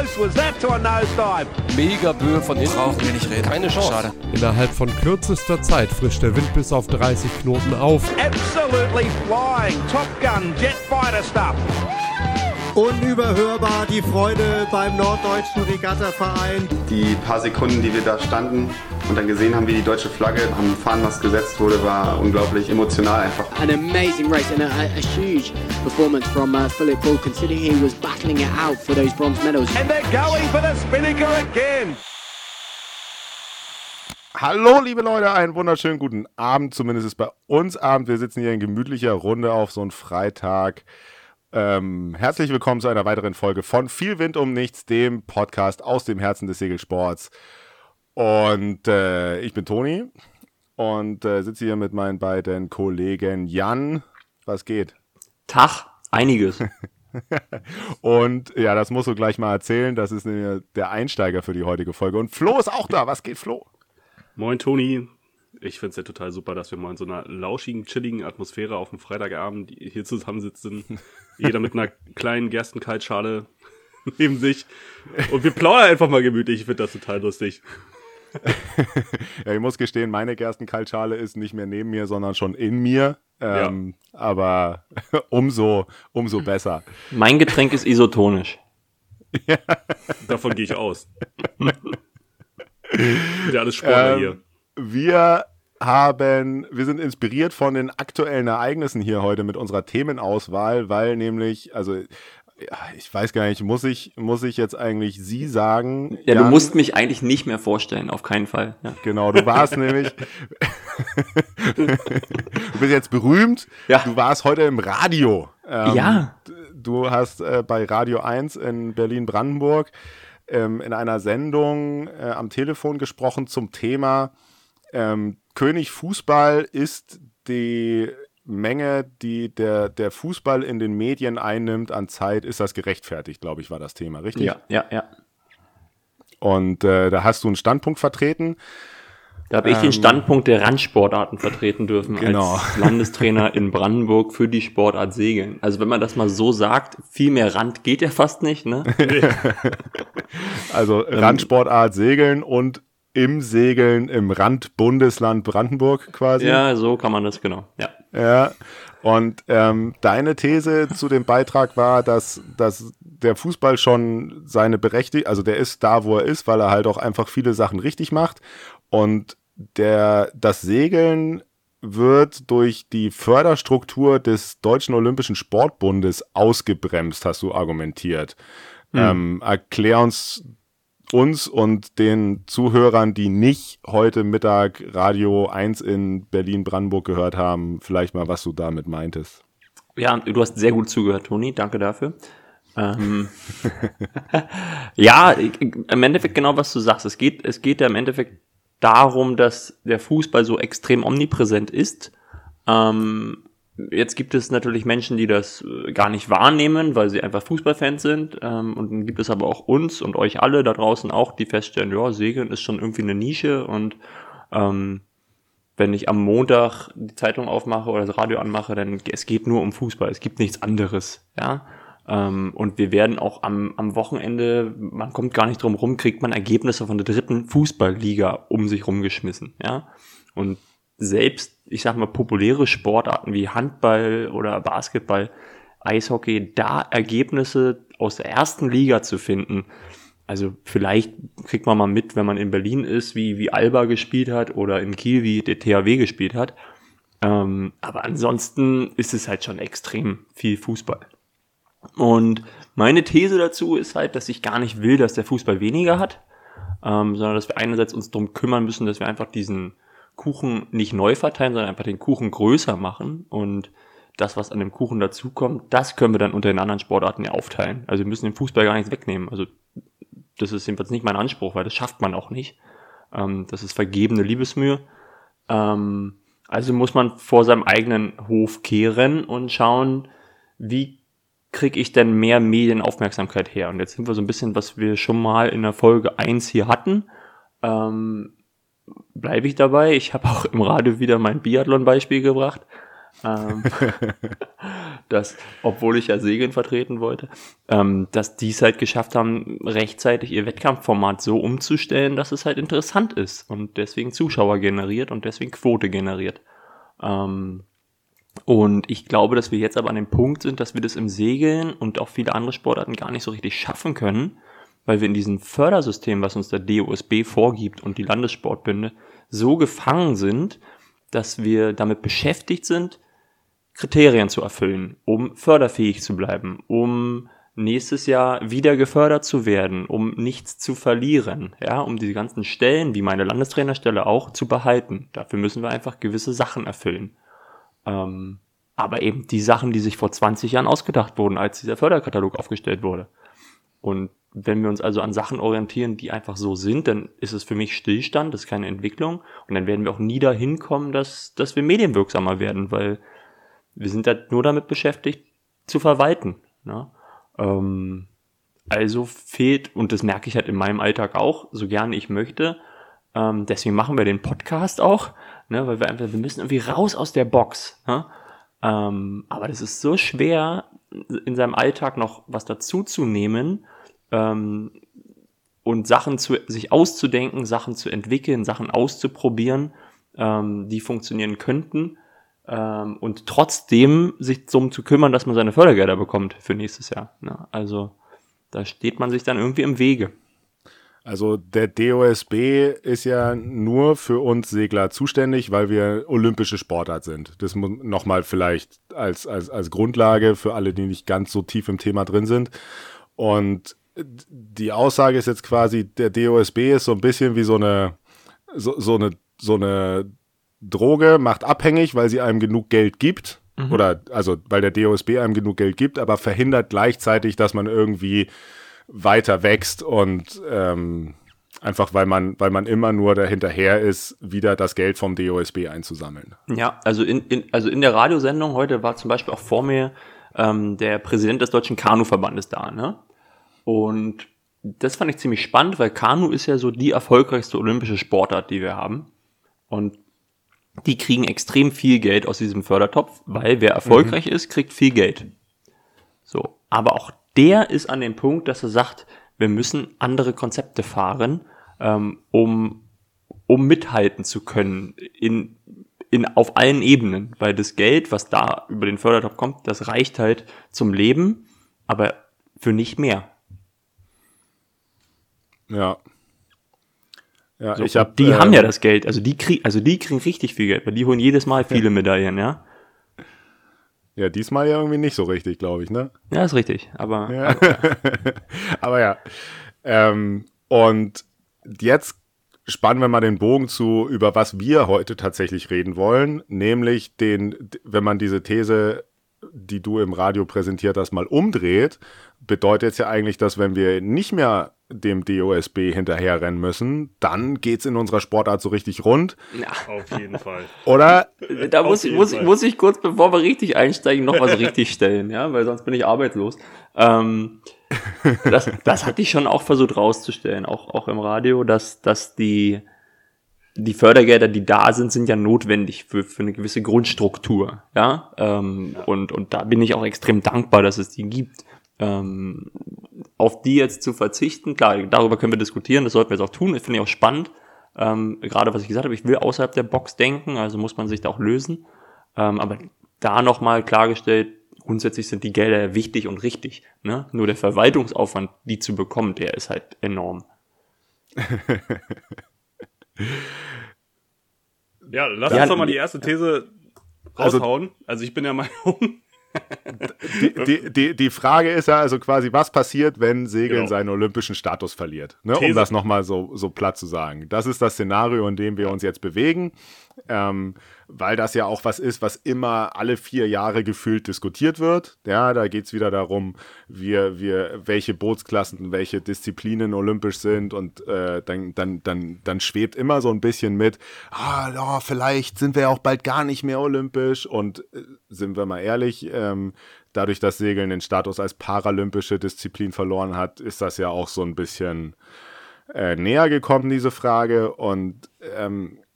close was that to a nosedive? Mega Böe von hinten. Brauchen wir nicht reden. Keine Chance. Schade. Innerhalb von kürzester Zeit frischt der Wind bis auf 30 Knoten auf. Absolutely flying. Top Gun, jet fighter stuff. Unüberhörbar die Freude beim Norddeutschen Regattaverein. Die paar Sekunden, die wir da standen und dann gesehen haben, wie die deutsche Flagge am Fahnenmast gesetzt wurde, war unglaublich emotional einfach. An amazing race and a huge performance from Philip Bull, considering he was battling it out for those bronze medals. And they're going for the Spinnaker again. Hallo liebe Leute, einen wunderschönen guten Abend, zumindest ist bei uns Abend. Wir sitzen hier in gemütlicher Runde auf so einen Freitag. Herzlich willkommen zu einer weiteren Folge von Viel Wind um Nichts, dem Podcast aus dem Herzen des Segelsports. Und ich bin Toni und sitze hier mit meinen beiden Kollegen Jan. Was geht? Tag, einiges. Und ja, das musst du gleich mal erzählen. Das ist der Einsteiger für die heutige Folge. Und Flo ist auch da. Was geht, Flo? Moin, Toni. Ich finde es ja total super, dass wir mal in so einer lauschigen, chilligen Atmosphäre auf dem Freitagabend hier zusammensitzen. Jeder mit einer kleinen Gerstenkaltschale neben sich. Und wir plaudern einfach mal gemütlich. Ich finde das total lustig. Ja, ich muss gestehen, meine Gerstenkaltschale ist nicht mehr neben mir, sondern schon in mir. Ja. Aber umso besser. Mein Getränk ist isotonisch. Ja. Davon gehe ich aus. Ja, alles Sportler hier. Wir sind inspiriert von den aktuellen Ereignissen hier heute mit unserer Themenauswahl, weil nämlich, also ich weiß gar nicht, muss ich jetzt eigentlich Sie sagen? Ja, Jan? du musst mich eigentlich nicht mehr vorstellen, auf keinen Fall. Ja. Genau, du warst nämlich, du bist jetzt berühmt, Ja. Du warst heute im Radio. Ja. Du hast bei Radio 1 in Berlin-Brandenburg in einer Sendung am Telefon gesprochen zum Thema König Fußball ist die Menge, die der Fußball in den Medien einnimmt an Zeit, ist das gerechtfertigt, glaube ich, war das Thema, richtig? Ja. Und da hast du einen Standpunkt vertreten. Da habe ich den Standpunkt der Randsportarten vertreten dürfen Genau. als Landestrainer in Brandenburg für die Sportart Segeln. Also wenn man das mal so sagt, viel mehr Rand geht ja fast nicht, ne? Also Randsportart Segeln und im Segeln im Randbundesland Brandenburg quasi. Ja, so kann man das, genau. Ja. Und deine These zu dem Beitrag war, dass der Fußball schon seine Berechtigung, also der ist da, wo er ist, weil er halt auch einfach viele Sachen richtig macht. Und das Segeln wird durch die Förderstruktur des Deutschen Olympischen Sportbundes ausgebremst, hast du argumentiert. Erklär uns und den Zuhörern, die nicht heute Mittag Radio 1 in Berlin-Brandenburg gehört haben, vielleicht mal, was du damit meintest. Ja, du hast sehr gut zugehört, Toni, danke dafür. Ja, im Endeffekt genau, was du sagst. Es geht ja im Endeffekt darum, dass der Fußball so extrem omnipräsent ist. Jetzt gibt es natürlich Menschen, die das gar nicht wahrnehmen, weil sie einfach Fußballfans sind. Und dann gibt es aber auch uns und euch alle da draußen auch, die feststellen, ja, Segeln ist schon irgendwie eine Nische. Und wenn ich am Montag die Zeitung aufmache oder das Radio anmache, dann es geht nur um Fußball. Es gibt nichts anderes. Ja. Und wir werden auch am Wochenende, man kommt gar nicht drum rum, kriegt man Ergebnisse von der 3. Fußballliga um sich rumgeschmissen. Ja. Und selbst, ich sag mal, populäre Sportarten wie Handball oder Basketball, Eishockey, da Ergebnisse aus der 1. Liga zu finden. Also vielleicht kriegt man mal mit, wenn man in Berlin ist, wie Alba gespielt hat oder in Kiel, wie der THW gespielt hat. Aber ansonsten ist es halt schon extrem viel Fußball. Und meine These dazu ist halt, dass ich gar nicht will, dass der Fußball weniger hat, sondern dass wir einerseits uns darum kümmern müssen, dass wir einfach diesen Kuchen nicht neu verteilen, sondern einfach den Kuchen größer machen und das, was an dem Kuchen dazukommt, das können wir dann unter den anderen Sportarten ja aufteilen. Also wir müssen den Fußball gar nichts wegnehmen. Also das ist jedenfalls nicht mein Anspruch, weil das schafft man auch nicht. Das ist vergebene Liebesmühe. Also muss man vor seinem eigenen Hof kehren und schauen, wie kriege ich denn mehr Medienaufmerksamkeit her? Und jetzt sind wir so ein bisschen, was wir schon mal in der Folge 1 hier hatten. Bleibe ich dabei. Ich habe auch im Radio wieder mein Biathlon-Beispiel gebracht. dass, obwohl ich ja Segeln vertreten wollte, dass die es halt geschafft haben, rechtzeitig ihr Wettkampfformat so umzustellen, dass es halt interessant ist und deswegen Zuschauer generiert und deswegen Quote generiert. Und ich glaube, dass wir jetzt aber an dem Punkt sind, dass wir das im Segeln und auch viele andere Sportarten gar nicht so richtig schaffen können, weil wir in diesem Fördersystem, was uns der DOSB vorgibt und die Landessportbünde, so gefangen sind, dass wir damit beschäftigt sind, Kriterien zu erfüllen, um förderfähig zu bleiben, um nächstes Jahr wieder gefördert zu werden, um nichts zu verlieren, ja, um diese ganzen Stellen, wie meine Landestrainerstelle auch, zu behalten. Dafür müssen wir einfach gewisse Sachen erfüllen. Aber eben die Sachen, die sich vor 20 Jahren ausgedacht wurden, als dieser Förderkatalog aufgestellt wurde. Und wenn wir uns also an Sachen orientieren, die einfach so sind, dann ist es für mich Stillstand, das ist keine Entwicklung. Und dann werden wir auch nie dahin kommen, dass wir medienwirksamer werden, weil wir sind halt nur damit beschäftigt, zu verwalten. Ne? Also fehlt, und das merke ich halt in meinem Alltag auch, so gerne ich möchte, deswegen machen wir den Podcast auch, ne? Weil wir müssen irgendwie raus aus der Box. Ne? Aber das ist so schwer, in seinem Alltag noch was dazu zu nehmen, und Sachen sich auszudenken, Sachen zu entwickeln, Sachen auszuprobieren, die funktionieren könnten, und trotzdem sich darum zu kümmern, dass man seine Fördergelder bekommt für nächstes Jahr. Ne? Also da steht man sich dann irgendwie im Wege. Also der DOSB ist ja nur für uns Segler zuständig, weil wir olympische Sportart sind. Das nochmal vielleicht als Grundlage für alle, die nicht ganz so tief im Thema drin sind. Und die Aussage ist jetzt quasi, der DOSB ist so ein bisschen wie so eine Droge, macht abhängig, weil sie einem genug Geld gibt. Oder also weil der DOSB einem genug Geld gibt, aber verhindert gleichzeitig, dass man irgendwie weiter wächst und einfach weil man immer nur dahinterher ist, wieder das Geld vom DOSB einzusammeln. Ja, also in der Radiosendung heute war zum Beispiel auch vor mir der Präsident des Deutschen Kanuverbandes da, ne? Und das fand ich ziemlich spannend, weil Kanu ist ja so die erfolgreichste olympische Sportart, die wir haben. Und die kriegen extrem viel Geld aus diesem Fördertopf, weil wer erfolgreich ist, kriegt viel Geld. So, aber auch der ist an dem Punkt, dass er sagt, wir müssen andere Konzepte fahren, um mithalten zu können auf allen Ebenen, weil das Geld, was da über den Fördertopf kommt, das reicht halt zum Leben, aber für nicht mehr. Ja. Ja, So, die haben ja das Geld, also die kriegen richtig viel Geld, weil die holen jedes Mal viele Medaillen, ja. Ja, diesmal ja irgendwie nicht so richtig, glaube ich, ne? Ja, ist richtig, aber... Ja. Aber ja. Und jetzt spannen wir mal den Bogen zu, über was wir heute tatsächlich reden wollen, nämlich wenn man diese These, die du im Radio präsentiert hast, mal umdreht, bedeutet es ja eigentlich, dass wenn wir nicht mehr dem DOSB hinterherrennen müssen, dann geht's in unserer Sportart so richtig rund. Ja. Auf jeden Fall. Oder? Da muss ich kurz, bevor wir richtig einsteigen, noch was richtig stellen, ja, weil sonst bin ich arbeitslos. Das hatte ich schon auch versucht rauszustellen, auch im Radio, dass die Fördergelder, die da sind ja notwendig für eine gewisse Grundstruktur, ja, und da bin ich auch extrem dankbar, dass es die gibt. Auf die jetzt zu verzichten, klar, darüber können wir diskutieren, das sollten wir jetzt auch tun, das finde ich auch spannend, gerade was ich gesagt habe, ich will außerhalb der Box denken, also muss man sich da auch lösen, aber da nochmal klargestellt, grundsätzlich sind die Gelder wichtig und richtig, ne? Nur der Verwaltungsaufwand, die zu bekommen, der ist halt enorm. Ja, lass uns doch mal die erste These raushauen. Also ich bin der Meinung... Die Frage ist ja also quasi, was passiert, wenn Segeln Genau. seinen olympischen Status verliert? Ne? Um These. das nochmal so platt zu sagen. Das ist das Szenario, in dem wir uns jetzt bewegen, weil das ja auch was ist, was immer alle 4 Jahre gefühlt diskutiert wird. Ja, da geht es wieder darum, welche Bootsklassen, welche Disziplinen olympisch sind und dann schwebt immer so ein bisschen mit, vielleicht sind wir ja auch bald gar nicht mehr olympisch und sind wir mal ehrlich, dadurch, dass Segeln den Status als paralympische Disziplin verloren hat, ist das ja auch so ein bisschen näher gekommen, diese Frage. Und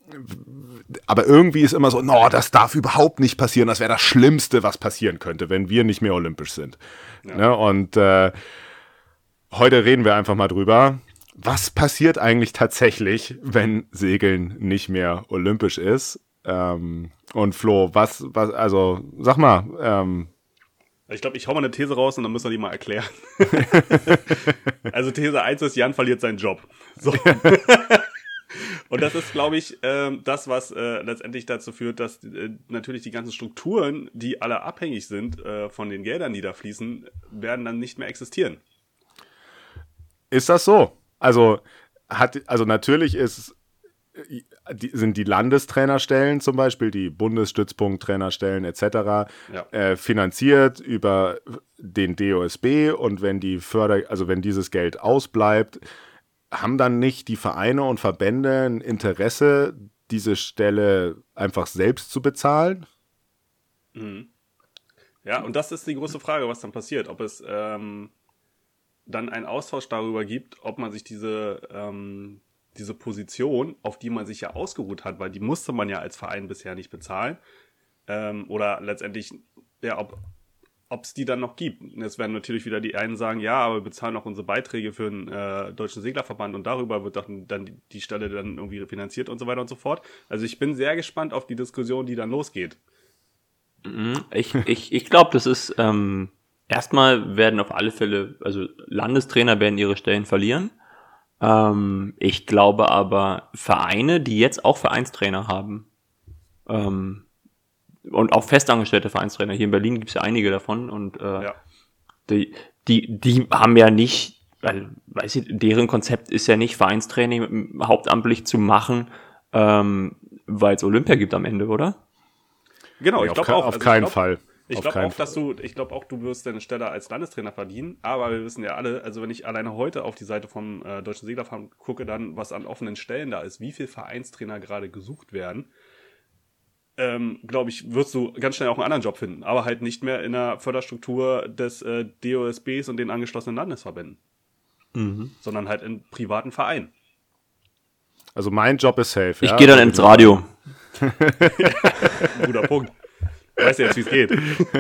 aber irgendwie ist immer so, no, das darf überhaupt nicht passieren, das wäre das Schlimmste, was passieren könnte, wenn wir nicht mehr olympisch sind. Ja. Ne? Und heute reden wir einfach mal drüber, was passiert eigentlich tatsächlich, wenn Segeln nicht mehr olympisch ist. Und Flo, also sag mal. Ich glaube, ich hau mal eine These raus und dann müssen wir die mal erklären. Also These 1 ist, Jan verliert seinen Job. So. Und das ist, glaube ich, das, was letztendlich dazu führt, dass natürlich die ganzen Strukturen, die alle abhängig sind von den Geldern, die da fließen, werden dann nicht mehr existieren. Ist das so? Also natürlich sind die Landestrainerstellen zum Beispiel, die Bundesstützpunkttrainerstellen etc. Finanziert über den DOSB, und wenn wenn dieses Geld ausbleibt, haben dann nicht die Vereine und Verbände ein Interesse, diese Stelle einfach selbst zu bezahlen? Mhm. Ja, und das ist die große Frage, was dann passiert. Ob es dann einen Austausch darüber gibt, ob man sich diese Position, auf die man sich ja ausgeruht hat, weil die musste man ja als Verein bisher nicht bezahlen, oder letztendlich, ja, ob es die dann noch gibt. Jetzt werden natürlich wieder die einen sagen, ja, aber wir bezahlen auch unsere Beiträge für den Deutschen Seglerverband und darüber wird dann die Stelle dann irgendwie finanziert und so weiter und so fort. Also ich bin sehr gespannt auf die Diskussion, die dann losgeht. Ich glaube, das ist erstmal werden auf alle Fälle, also Landestrainer werden ihre Stellen verlieren. Ich glaube aber, Vereine, die jetzt auch Vereinstrainer haben, und auch festangestellte Vereinstrainer, hier in Berlin gibt es ja einige davon, und die haben ja nicht, also, weiß ich, deren Konzept ist ja nicht, Vereinstraining hauptamtlich zu machen, weil es Olympia gibt am Ende, oder? Genau, ich glaube auch. Auf keinen Fall. Ich glaube auch, du wirst deine Stelle als Landestrainer verdienen, aber wir wissen ja alle, also wenn ich alleine heute auf die Seite vom Deutschen Seglerverband gucke, dann was an offenen Stellen da ist, wie viele Vereinstrainer gerade gesucht werden, glaube ich, wirst du ganz schnell auch einen anderen Job finden, aber halt nicht mehr in der Förderstruktur des DOSBs und den angeschlossenen Landesverbänden, sondern halt in privaten Vereinen. Also mein Job ist safe. Ich gehe dann ins Radio. Guter Punkt. Weißt du jetzt, wie es geht?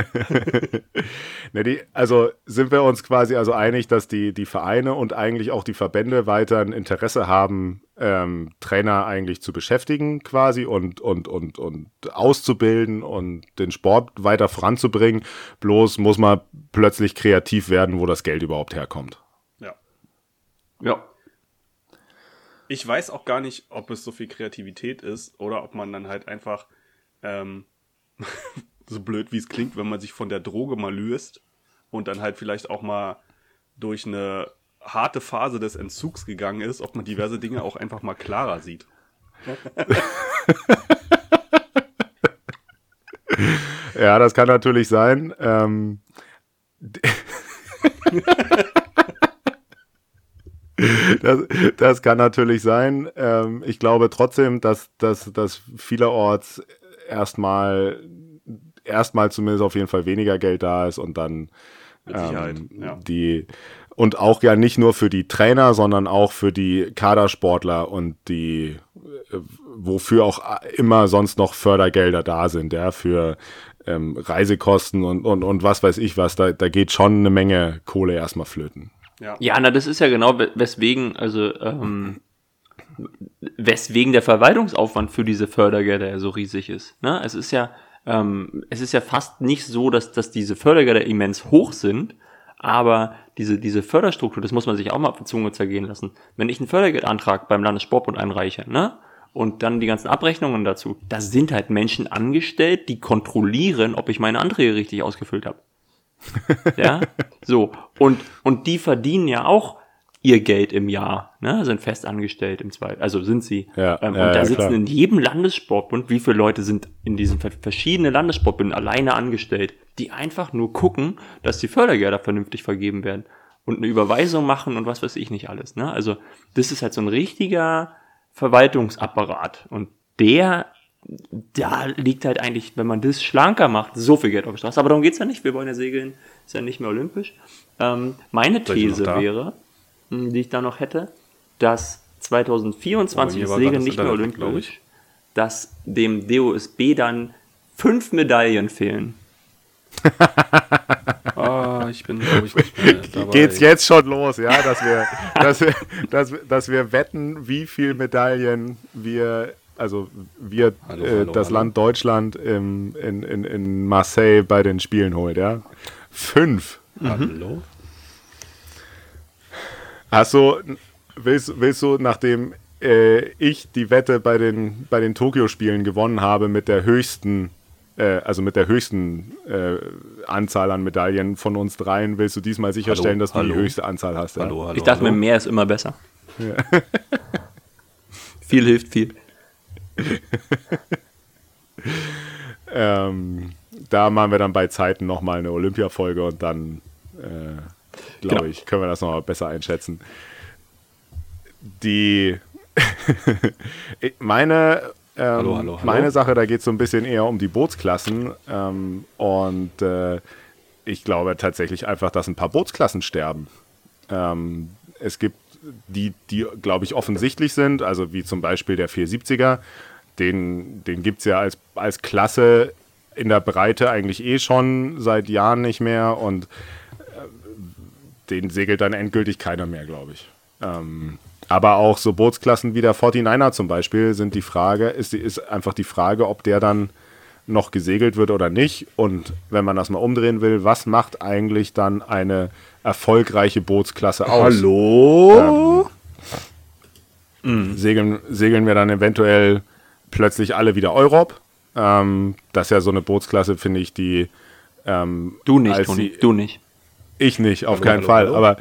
Also sind wir uns quasi einig, dass die Vereine und eigentlich auch die Verbände weiter ein Interesse haben, Trainer eigentlich zu beschäftigen quasi und auszubilden und den Sport weiter voranzubringen. Bloß muss man plötzlich kreativ werden, wo das Geld überhaupt herkommt. Ja. Ich weiß auch gar nicht, ob es so viel Kreativität ist oder ob man dann halt einfach so blöd wie es klingt, wenn man sich von der Droge mal löst und dann halt vielleicht auch mal durch eine harte Phase des Entzugs gegangen ist, ob man diverse Dinge auch einfach mal klarer sieht. Ja, das kann natürlich sein. Das kann natürlich sein. Ich glaube trotzdem, dass vielerorts erstmal zumindest auf jeden Fall weniger Geld da ist und dann mit Sicherheit, und auch ja nicht nur für die Trainer, sondern auch für die Kadersportler und die, wofür auch immer sonst noch Fördergelder da sind, ja, für Reisekosten und was weiß ich was, da geht schon eine Menge Kohle erstmal flöten. Ja, das ist ja genau weswegen der Verwaltungsaufwand für diese Fördergelder ja so riesig ist. Ne? Es ist ja fast nicht so, dass diese Fördergelder immens hoch sind, aber diese Förderstruktur, das muss man sich auch mal auf die Zunge zergehen lassen. Wenn ich einen Fördergeldantrag beim Landessportbund einreiche, ne, und dann die ganzen Abrechnungen dazu, da sind halt Menschen angestellt, die kontrollieren, ob ich meine Anträge richtig ausgefüllt habe. Ja, so. Und die verdienen ja auch ihr Geld im Jahr, ne, sind fest angestellt im Zweifel, also sind sie. Ja, und da sitzen klar. In jedem Landessportbund, wie viele Leute sind in diesen verschiedenen Landessportbünden alleine angestellt, die einfach nur gucken, dass die Fördergelder vernünftig vergeben werden und eine Überweisung machen und was weiß ich nicht alles, ne? Also, das ist halt so ein richtiger Verwaltungsapparat und da liegt halt eigentlich, wenn man das schlanker macht, so viel Geld auf der Straße. Aber darum geht's ja nicht, wir wollen ja segeln, ist ja nicht mehr olympisch. Meine These wäre, die ich da noch hätte, dass 2024 ist Segeln nicht mehr olympisch, dass dem DOSB dann 5 Medaillen fehlen. Ich bin, glaube ich, nicht mehr dabei. Geht's jetzt schon los, ja, dass wir wetten, wie viele Medaillen wir, das Land Deutschland in Marseille bei den Spielen holt, ja? 5. Hallo? Willst du, nachdem ich die Wette bei den Tokio-Spielen gewonnen habe mit der höchsten Anzahl an Medaillen von uns dreien, willst du diesmal sicherstellen, dass du die höchste Anzahl hast? Ja? Hallo, Ich dachte mir, mehr ist immer besser. Ja. Viel hilft viel. Da machen wir dann bei Zeiten nochmal eine Olympia-Folge und dann, glaube ich, können wir das nochmal besser einschätzen. Meine Sache, da geht es so ein bisschen eher um die Bootsklassen ich glaube tatsächlich einfach, dass ein paar Bootsklassen sterben. Es gibt die glaube ich, offensichtlich sind, also wie zum Beispiel der 470er, den gibt es ja als Klasse in der Breite eigentlich schon seit Jahren nicht mehr und den segelt dann endgültig keiner mehr, glaube ich. Aber auch so Bootsklassen wie der 49er zum Beispiel ist einfach die Frage, ob der dann noch gesegelt wird oder nicht. Und wenn man das mal umdrehen will, was macht eigentlich dann eine erfolgreiche Bootsklasse aus? Hallo? Segeln wir dann eventuell plötzlich alle wieder Europ? Das ist ja so eine Bootsklasse, finde ich, die Du nicht, Toni, du nicht. Ich nicht, auf keinen Fall.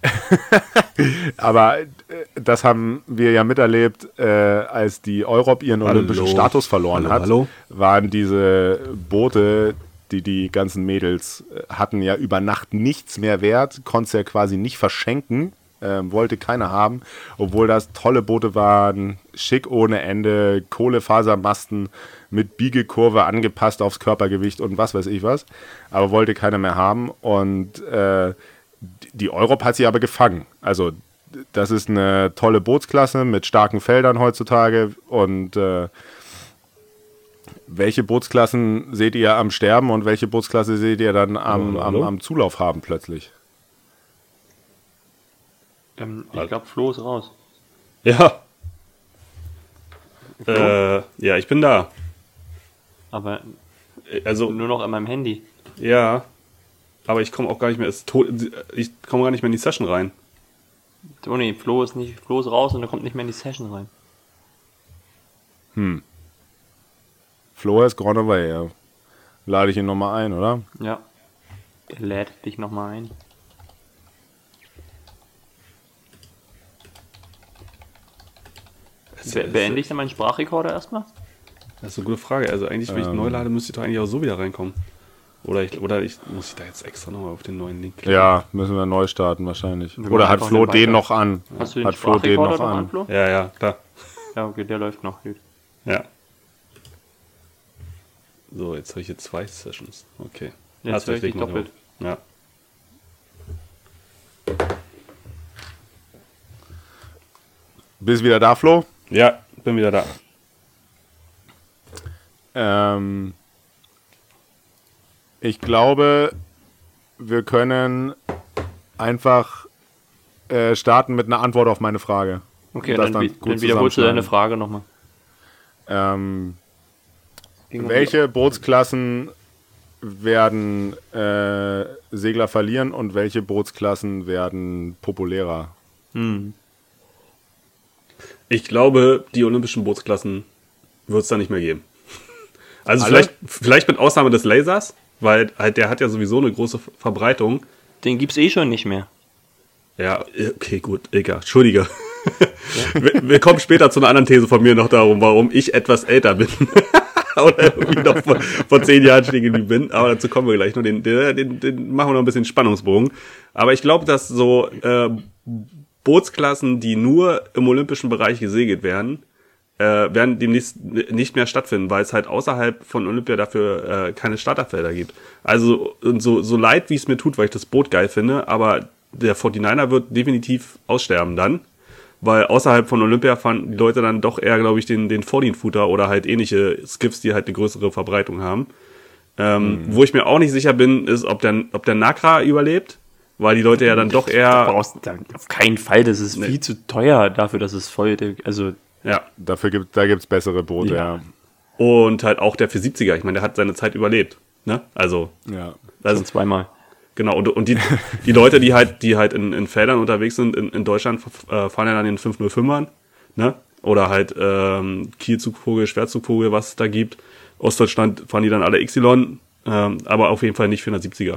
Aber das haben wir ja miterlebt, als die Europ ihren olympischen Status verloren hat, waren diese Boote, die ganzen Mädels hatten, ja über Nacht nichts mehr wert, konnte ja quasi nicht verschenken, wollte keiner haben, obwohl das tolle Boote waren, schick ohne Ende, Kohlefasermasten mit Biegekurve angepasst aufs Körpergewicht und was weiß ich was, aber wollte keiner mehr haben und die Europ hat sie aber gefangen. Also das ist eine tolle Bootsklasse mit starken Feldern heutzutage und welche Bootsklassen seht ihr am Sterben und welche Bootsklasse seht ihr dann am Zulauf haben plötzlich? Ich glaube, Flo ist raus. Ja. Ja, ich bin da. Aber also nur noch an meinem Handy. Ja. Aber ich komme auch gar nicht mehr. Ich komme gar nicht mehr in die Session rein. Toni, Flo ist raus und er kommt nicht mehr in die Session rein. Flo ist gone away, ja. Lade ich ihn nochmal ein, oder? Ja. Er lädt dich nochmal ein. Beende ich dann meinen Sprachrekorder erstmal? Das ist eine gute Frage. Also eigentlich, wenn ich neu lade, müsste ich doch eigentlich auch so wieder reinkommen. Oder muss ich da jetzt extra nochmal auf den neuen Link klicken? Ja, müssen wir neu starten wahrscheinlich. Oder hat Flo den noch an? Hast du den Sprachrekorder noch an, Flo? Ja, klar. Ja, okay, der läuft noch. Gut. Ja. So, jetzt habe ich hier 2 Sessions. Okay. Jetzt höre ich dich doppelt. Ja. Bist du wieder da, Flo? Ja, bin wieder da. Ich glaube, wir können einfach starten mit einer Antwort auf meine Frage. Okay, dann wiederholst du deine Frage nochmal. Welche Bootsklassen werden Segler verlieren und welche Bootsklassen werden populärer? Ich glaube, die olympischen Bootsklassen wird es da nicht mehr geben. Also vielleicht mit Ausnahme des Lasers, weil halt der hat ja sowieso eine große Verbreitung. Den gibt's eh schon nicht mehr. Ja, okay, gut, egal, entschuldige. Ja. Wir kommen später zu einer anderen These von mir noch darum, warum ich etwas älter bin. Oder irgendwie noch vor 10 Jahren stehen geblieben bin. Aber dazu kommen wir gleich noch. Den machen wir noch ein bisschen Spannungsbogen. Aber ich glaube, dass so Bootsklassen, die nur im olympischen Bereich gesegelt werden demnächst nicht mehr stattfinden, weil es halt außerhalb von Olympia dafür keine Starterfelder gibt. Also so leid, wie es mir tut, weil ich das Boot geil finde, aber der 49er wird definitiv aussterben dann, weil außerhalb von Olympia fanden die Leute dann doch eher, glaube ich, den 14-Footer oder halt ähnliche Skiffs, die halt eine größere Verbreitung haben. Wo ich mir auch nicht sicher bin, ist, ob der Nakra überlebt, weil die Leute ja dann doch eher... Auf keinen Fall, das ist viel zu teuer dafür, dass es voll... Also ja. Da gibt's bessere Boote, ja. Und halt auch der 470er, ich meine, der hat seine Zeit überlebt, ne? Also... Ja. schon zweimal. Genau, und die Leute, die halt in Feldern unterwegs sind, in Deutschland, fahren ja dann den 505ern, ne? Oder halt Kielzugvogel, Schwerzugvogel, was es da gibt. Ostdeutschland fahren die dann alle Xylon, aber auf jeden Fall nicht 470er.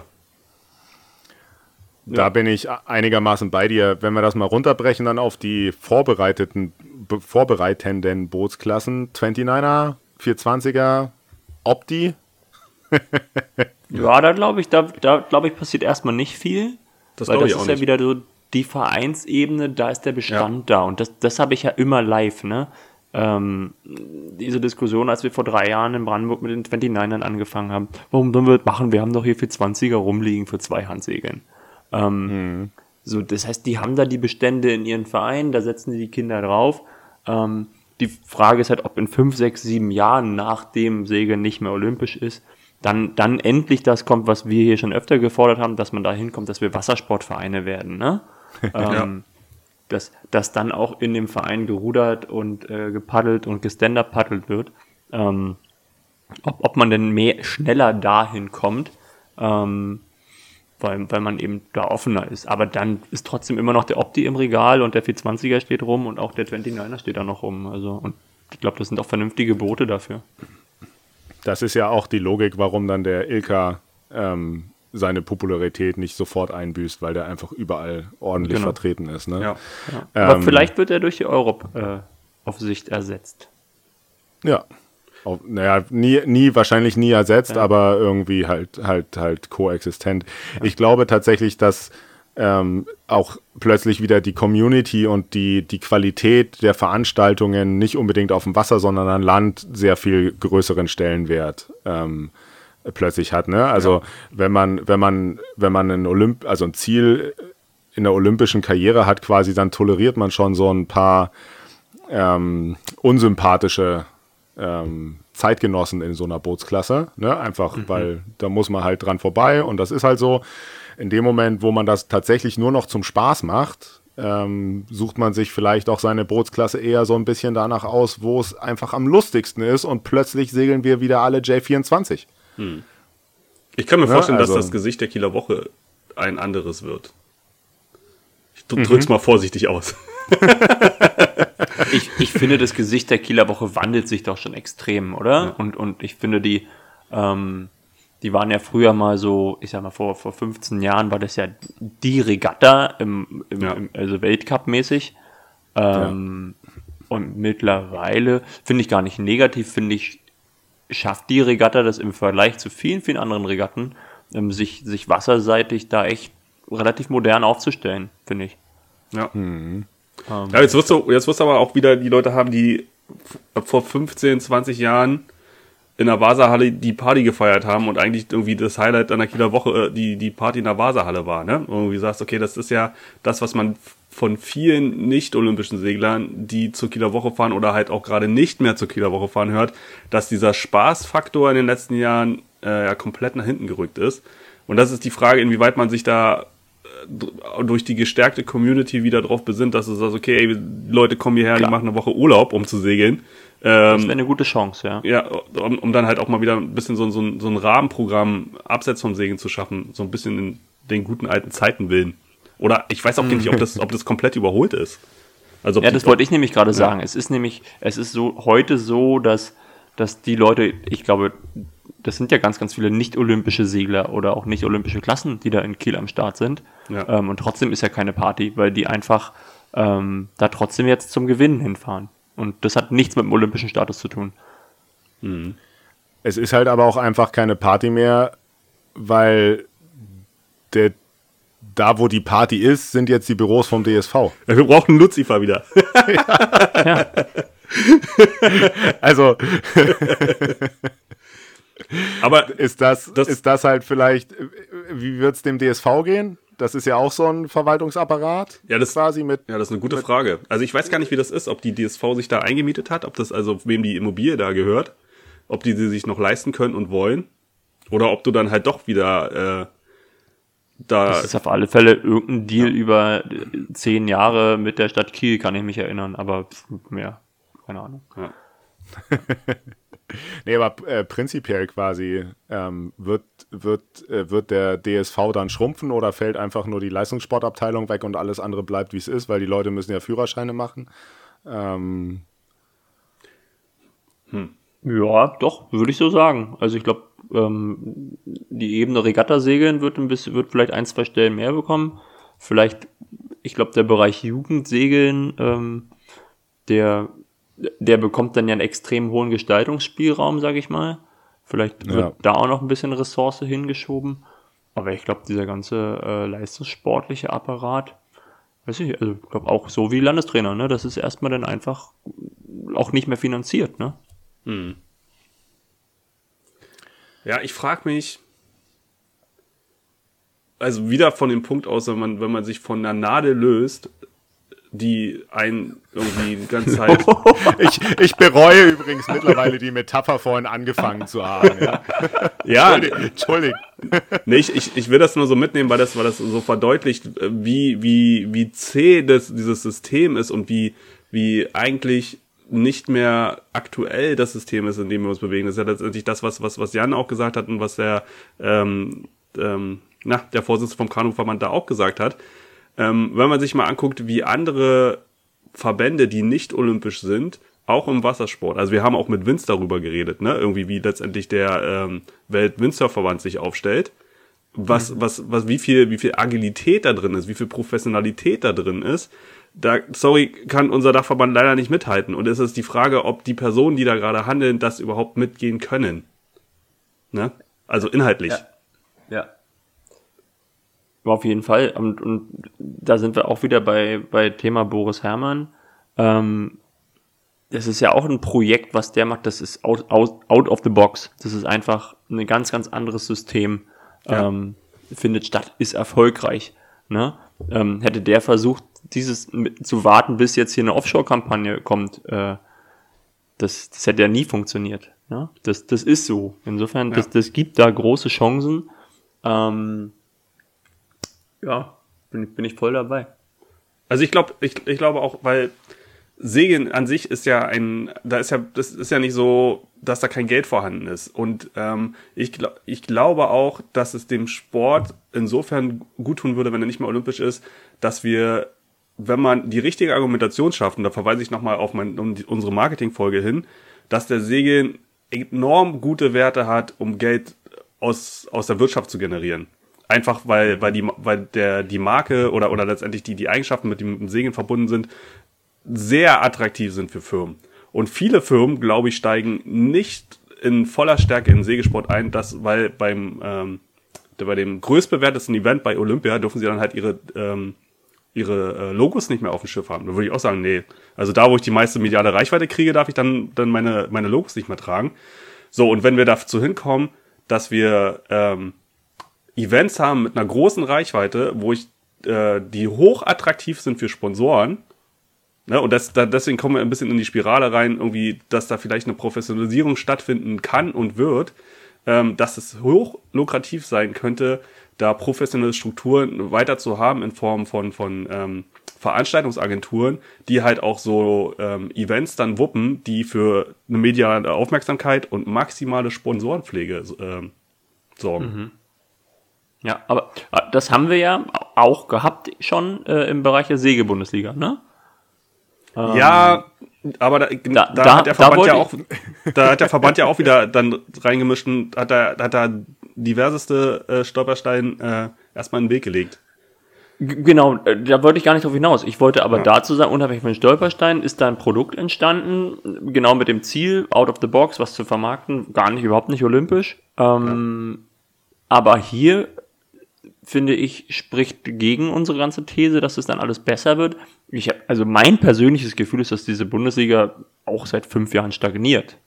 Da bin ich einigermaßen bei dir. Wenn wir das mal runterbrechen, dann auf die vorbereitenden Bootsklassen, 29er, 420er, Opti. Ja, da glaube ich, passiert erstmal nicht viel. Weil das ist ja wieder so die Vereinsebene, da ist der Bestand da. Und das habe ich ja immer live, ne? Diese Diskussion, als wir vor 3 Jahren in Brandenburg mit den 29ern angefangen haben, warum sollen wir das machen? Wir haben doch hier 420er rumliegen für 2 Handsegeln. So, das heißt, die haben da die Bestände in ihren Vereinen, da setzen die Kinder drauf. Die Frage ist halt, ob in 5, 6, 7 Jahren, nachdem Segeln nicht mehr olympisch ist, dann endlich das kommt, was wir hier schon öfter gefordert haben, dass man da hinkommt, dass wir Wassersportvereine werden, ne? Dass dann auch in dem Verein gerudert und gepaddelt und gestand-up-paddelt wird. Ob man denn schneller dahin kommt, weil man eben da offener ist. Aber dann ist trotzdem immer noch der Opti im Regal und der 420er steht rum und auch der 29er steht da noch rum. Also, und ich glaube, das sind auch vernünftige Boote dafür. Das ist ja auch die Logik, warum dann der Ilka seine Popularität nicht sofort einbüßt, weil der einfach überall ordentlich vertreten ist. Ne? Ja. Aber vielleicht wird er durch die Europaaufsicht ersetzt. Ja. Wahrscheinlich nie ersetzt, aber irgendwie halt koexistent. Ja. Ich glaube tatsächlich, dass auch plötzlich wieder die Community und die Qualität der Veranstaltungen nicht unbedingt auf dem Wasser, sondern an Land sehr viel größeren Stellenwert plötzlich hat. Ne? Also wenn man ein Ziel in der olympischen Karriere hat, quasi, dann toleriert man schon so ein paar unsympathische Zeitgenossen in so einer Bootsklasse, ne? Einfach, weil da muss man halt dran vorbei und das ist halt so. In dem Moment, wo man das tatsächlich nur noch zum Spaß macht, sucht man sich vielleicht auch seine Bootsklasse eher so ein bisschen danach aus, wo es einfach am lustigsten ist und plötzlich segeln wir wieder alle J24. Ich kann mir vorstellen, dass das Gesicht der Kieler Woche ein anderes wird. Ich drück's mal vorsichtig aus. Ich finde, das Gesicht der Kieler Woche wandelt sich doch schon extrem, oder? Ja. Und ich finde, die waren ja früher mal so, ich sag mal, vor 15 Jahren war das ja die Regatta also Weltcup-mäßig. Und mittlerweile, finde ich gar nicht negativ, finde ich, schafft die Regatta das im Vergleich zu vielen, vielen anderen Regatten, sich wasserseitig da echt relativ modern aufzustellen, finde ich. Ja. Ja, jetzt wirst du aber auch wieder die Leute haben, die vor 15, 20 Jahren in der Vasahalle die Party gefeiert haben und eigentlich irgendwie das Highlight an der Kieler Woche die Party in der Vasahalle war, ne? Und irgendwie sagst, okay, das ist ja das, was man von vielen nicht-olympischen Seglern, die zur Kieler Woche fahren oder halt auch gerade nicht mehr zur Kieler Woche fahren, hört, dass dieser Spaßfaktor in den letzten Jahren komplett nach hinten gerückt ist. Und das ist die Frage, inwieweit man sich da durch die gestärkte Community wieder drauf besinnt, dass du sagst, okay, ey, Leute kommen hierher, die machen eine Woche Urlaub, um zu segeln. Das wäre eine gute Chance, ja. Ja, um dann halt auch mal wieder ein bisschen so ein Rahmenprogramm abseits vom Segeln zu schaffen, so ein bisschen in den guten alten Zeiten willen. Oder ich weiß auch nicht, ob das komplett überholt ist. Also das wollte ich nämlich gerade sagen. Es ist so heute so, dass die Leute, ich glaube, das sind ja ganz, ganz viele nicht-olympische Segler oder auch nicht-olympische Klassen, die da in Kiel am Start sind. Ja. Und trotzdem ist ja keine Party, weil die einfach da trotzdem jetzt zum Gewinnen hinfahren. Und das hat nichts mit dem olympischen Status zu tun. Mhm. Es ist halt aber auch einfach keine Party mehr, weil da, wo die Party ist, sind jetzt die Büros vom DSV. Ja, wir brauchen einen Lucifer wieder. Ja. Also aber ist das halt vielleicht, wie wird es dem DSV gehen? das ist ja auch so ein Verwaltungsapparat. Ja, das quasi mit. Ja, das ist eine gute Frage. Also ich weiß gar nicht, wie das ist, ob die DSV sich da eingemietet hat, ob das also wem die Immobilie da gehört, ob die sie sich noch leisten können und wollen, oder ob du dann halt doch wieder da. Das ist auf alle Fälle irgendein Deal über 10 Jahre mit der Stadt Kiel, kann ich mich erinnern, aber mehr, keine Ahnung. Ja. Nee, aber prinzipiell quasi wird der DSV dann schrumpfen oder fällt einfach nur die Leistungssportabteilung weg und alles andere bleibt, wie es ist, weil die Leute müssen ja Führerscheine machen. Ja, doch, würde ich so sagen. Also ich glaube, die Ebene Regattasegeln wird vielleicht 1-2 Stellen mehr bekommen. Vielleicht, ich glaube, der Bereich Jugendsegeln, der bekommt dann ja einen extrem hohen Gestaltungsspielraum, sage ich mal. Vielleicht wird da auch noch ein bisschen Ressource hingeschoben. Aber ich glaube, dieser ganze leistungssportliche Apparat, weiß ich, also ich glaube auch so wie Landestrainer, ne, das ist erstmal dann einfach auch nicht mehr finanziert, ne? Hm. Ja, ich frage mich, also wieder von dem Punkt aus, wenn man sich von einer Nadel löst, die einen irgendwie die ganze Zeit... Ich bereue übrigens mittlerweile die Metapher vorhin angefangen zu haben. Ja, Entschuldigung. Nee, ich will das nur so mitnehmen, weil das so verdeutlicht, wie zäh dieses System ist und wie eigentlich nicht mehr aktuell das System ist, in dem wir uns bewegen. Das ist ja letztendlich das, was Jan auch gesagt hat und was der Vorsitzende vom Kanuverband da auch gesagt hat. Wenn man sich mal anguckt, wie andere Verbände, die nicht olympisch sind, auch im Wassersport, also wir haben auch mit Vince darüber geredet, ne, irgendwie wie letztendlich der Welt-Windsurf-Verband sich aufstellt, wie viel Agilität da drin ist, wie viel Professionalität da drin ist, kann unser Dachverband leider nicht mithalten. Und es ist die Frage, ob die Personen, die da gerade handeln, das überhaupt mitgehen können. Ne? Also inhaltlich. Ja. Auf jeden Fall. Und da sind wir auch wieder bei Thema Boris Herrmann. Das ist ja auch ein Projekt, was der macht, das ist out of the box. Das ist einfach ein ganz, ganz anderes System. Ja. Findet statt, ist erfolgreich. Ne? Hätte der versucht, zu warten, bis jetzt hier eine Offshore-Kampagne kommt, das hätte ja nie funktioniert. Ne? Das ist so. Insofern, das gibt da große Chancen. Bin ich voll dabei. Also ich glaube auch, weil Segeln an sich ist ja das ist ja nicht so, dass da kein Geld vorhanden ist. Und ich glaube auch, dass es dem Sport insofern gut tun würde, wenn er nicht mehr olympisch ist, dass wir, wenn man die richtige Argumentation schafft, und da verweise ich nochmal auf unsere Marketingfolge hin, dass der Segeln enorm gute Werte hat, um Geld aus der Wirtschaft zu generieren. Einfach weil die Marke oder letztendlich die Eigenschaften, mit dem Segeln verbunden sind, sehr attraktiv sind für Firmen. Und viele Firmen, glaube ich, steigen nicht in voller Stärke in den Segelsport ein, weil bei dem größtbewertesten Event bei Olympia dürfen sie dann halt ihre Logos nicht mehr auf dem Schiff haben. Da würde ich auch sagen, nee. Also da, wo ich die meiste mediale Reichweite kriege, darf ich dann meine Logos nicht mehr tragen. So, und wenn wir dazu hinkommen, dass wir Events haben mit einer großen Reichweite, wo die hoch attraktiv sind für Sponsoren, ne, und deswegen kommen wir ein bisschen in die Spirale rein, irgendwie, dass da vielleicht eine Professionalisierung stattfinden kann und wird, dass es hoch lukrativ sein könnte, da professionelle Strukturen weiter zu haben in Form von Veranstaltungsagenturen, die halt auch so Events dann wuppen, die für eine mediale Aufmerksamkeit und maximale Sponsorenpflege sorgen. Mhm. Ja, aber das haben wir ja auch gehabt schon im Bereich der Segelbundesliga, ne? Ja, aber da hat der Verband ja auch wieder dann reingemischt und hat da diverseste Stolpersteine erstmal in den Weg gelegt. Genau, da wollte ich gar nicht drauf hinaus. Ich wollte aber dazu sagen, unabhängig von Stolpersteinen ist da ein Produkt entstanden, genau mit dem Ziel, out of the box, was zu vermarkten, überhaupt nicht olympisch. Aber hier, finde ich, spricht gegen unsere ganze These, dass es dann alles besser wird. Also mein persönliches Gefühl ist, dass diese Bundesliga auch seit 5 Jahren stagniert.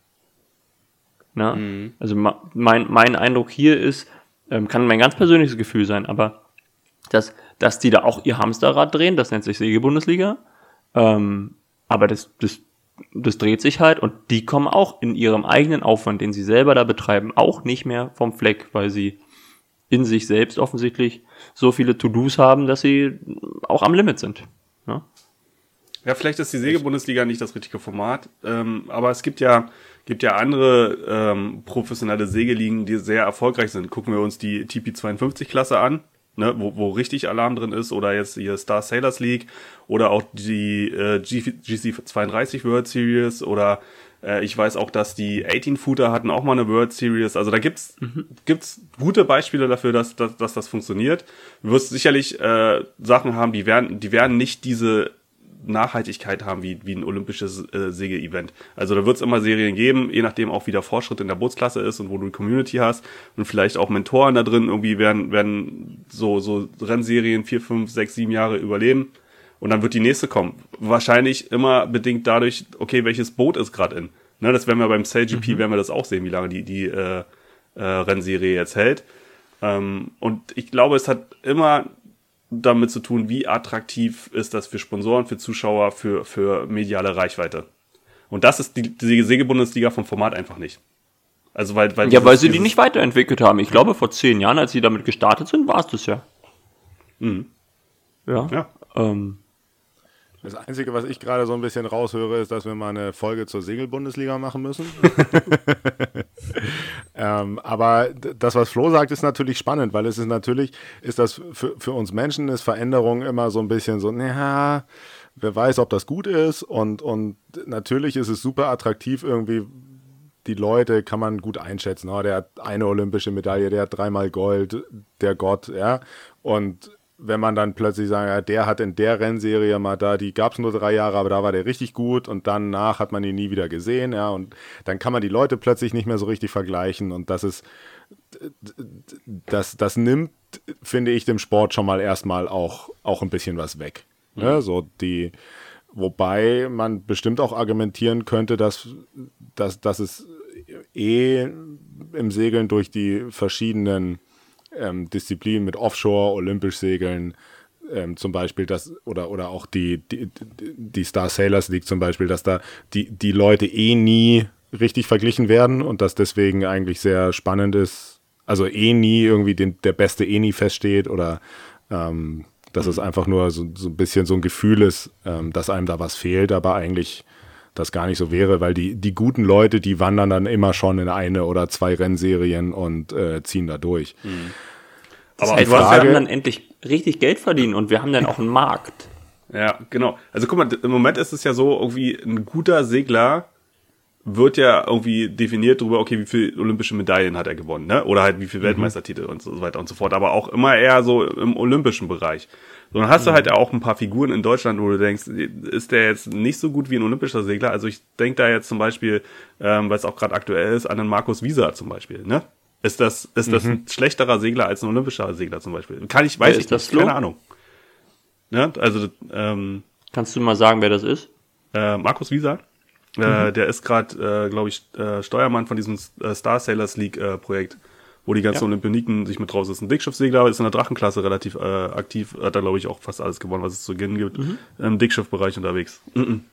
Na? Also mein Eindruck hier ist, kann mein ganz persönliches Gefühl sein, aber dass die da auch ihr Hamsterrad drehen, das nennt sich Segelbundesliga. Aber das dreht sich halt und die kommen auch in ihrem eigenen Aufwand, den sie selber da betreiben, auch nicht mehr vom Fleck, weil sie in sich selbst offensichtlich so viele To-Dos haben, dass sie auch am Limit sind. Ja, ja, vielleicht ist die Segelbundesliga nicht das richtige Format, aber es gibt ja andere professionelle Segelligen, die sehr erfolgreich sind. Gucken wir uns die TP52-Klasse an, ne, wo richtig Alarm drin ist, oder jetzt hier Star Sailors League oder auch die GC32 World Series, oder ich weiß auch, dass die 18-Footer hatten auch mal eine World Series. Also da gibt's gute Beispiele dafür, dass das funktioniert. Du wirst sicherlich Sachen haben, die werden nicht diese Nachhaltigkeit haben wie ein olympisches Segel-Event. Also da wird es immer Serien geben, je nachdem auch wie der Fortschritt in der Bootsklasse ist und wo du die Community hast und vielleicht auch Mentoren da drin irgendwie werden so Rennserien 4, 5, 6, 7 Jahre überleben und dann wird die nächste kommen. Wahrscheinlich immer bedingt dadurch, okay, welches Boot ist gerade in. Ne, das werden wir beim SailGP, werden wir das auch sehen, wie lange die Rennserie jetzt hält. Und ich glaube, es hat immer damit zu tun, wie attraktiv ist das für Sponsoren, für Zuschauer, für mediale Reichweite. Und das ist die Segelbundesliga vom Format einfach nicht. Also weil sie die nicht weiterentwickelt haben. Ich glaube, vor 10 Jahren, als sie damit gestartet sind, war es das ja. Mhm. Ja. Das Einzige, was ich gerade so ein bisschen raushöre, ist, dass wir mal eine Folge zur Segelbundesliga machen müssen. Aber das, was Flo sagt, ist natürlich spannend, weil es ist natürlich, ist das für uns Menschen ist Veränderung immer so ein bisschen so, naja, wer weiß, ob das gut ist und natürlich ist es super attraktiv irgendwie, die Leute kann man gut einschätzen, oh, der hat eine olympische Medaille, der hat 3-mal Gold, der Gott, ja, und wenn man dann plötzlich sagt, ja, der hat in der Rennserie mal da, die gab es nur 3 Jahre, aber da war der richtig gut und danach hat man ihn nie wieder gesehen, ja, und dann kann man die Leute plötzlich nicht mehr so richtig vergleichen und das nimmt, finde ich, dem Sport schon mal erstmal auch ein bisschen was weg. Mhm. Ja, wobei man bestimmt auch argumentieren könnte, dass es im Segeln durch die verschiedenen Disziplinen mit Offshore, olympisch segeln, zum Beispiel oder auch die Star Sailors League zum Beispiel, dass da die Leute nie richtig verglichen werden und dass deswegen eigentlich sehr spannend ist, also nie irgendwie der Beste nie feststeht oder dass es einfach nur so ein bisschen so ein Gefühl ist, dass einem da was fehlt, aber eigentlich das gar nicht so wäre, weil die guten Leute, die wandern dann immer schon in 1 oder 2 Rennserien und ziehen da durch. Mhm. Aber wir haben dann endlich richtig Geld verdienen und wir haben dann auch einen Markt. Ja, genau. Also guck mal, im Moment ist es ja so, irgendwie ein guter Segler wird ja irgendwie definiert darüber, okay, wie viele olympische Medaillen hat er gewonnen, ne? Oder halt wie viele Weltmeistertitel und so weiter und so fort, aber auch immer eher so im olympischen Bereich. So, dann hast du halt auch ein paar Figuren in Deutschland, wo du denkst, ist der jetzt nicht so gut wie ein olympischer Segler? Also ich denke da jetzt zum Beispiel, weil es auch gerade aktuell ist, an den Markus Wieser zum Beispiel, ne? Ist das ein schlechterer Segler als ein olympischer Segler zum Beispiel? Weiß ich nicht, keine Ahnung. Ne? Also, kannst du mal sagen, wer das ist? Markus Wieser. Der ist gerade, glaube ich, Steuermann von diesem Star Sailors League Projekt, wo die ganzen Olympioniken sich mit draus ist. Ein Dickschiffsegler, ist in der Drachenklasse relativ aktiv, hat da, glaube ich, auch fast alles gewonnen, was es zu gewinnen gibt. Im Dickschiffbereich unterwegs.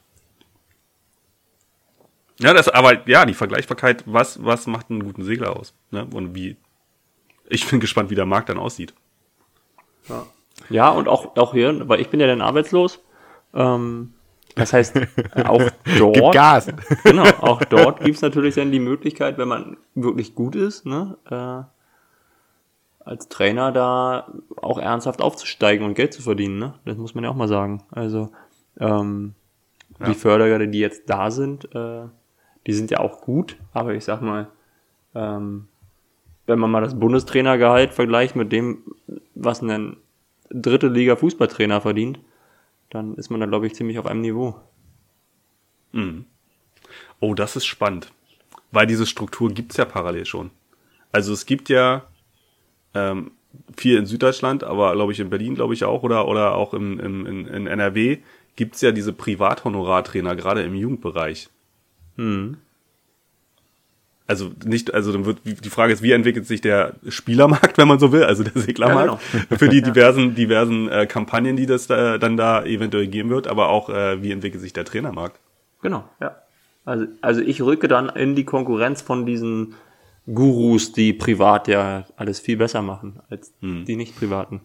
Ja, die Vergleichbarkeit, was macht einen guten Segler aus? Ne? Und ich bin gespannt, wie der Markt dann aussieht. Ja, und auch hier, weil ich bin ja dann arbeitslos, das heißt, auch dort, Gib Gas. Genau, auch dort gibt es natürlich dann die Möglichkeit, wenn man wirklich gut ist, ne, als Trainer da auch ernsthaft aufzusteigen und Geld zu verdienen, ne? Das muss man ja auch mal sagen. Also die Förderer, die jetzt da sind, die sind ja auch gut, aber ich sag mal, wenn man mal das Bundestrainergehalt vergleicht mit dem, was ein 3. Liga Fußballtrainer verdient, dann ist man da, glaube ich, ziemlich auf einem Niveau. Mhm. Oh, das ist spannend. Weil diese Struktur gibt's ja parallel schon. Also es gibt ja viel in Süddeutschland, aber glaube ich in Berlin, glaube ich auch, oder auch in NRW gibt's ja diese Privathonorartrainer, gerade im Jugendbereich. Also dann wird die Frage ist, wie entwickelt sich der Spielermarkt, wenn man so will, also der Seglermarkt, für die diversen Kampagnen, die das dann da eventuell geben wird, aber auch wie entwickelt sich der Trainermarkt. Genau, ja. Also ich rücke dann in die Konkurrenz von diesen Gurus, die privat ja alles viel besser machen als die nicht privaten.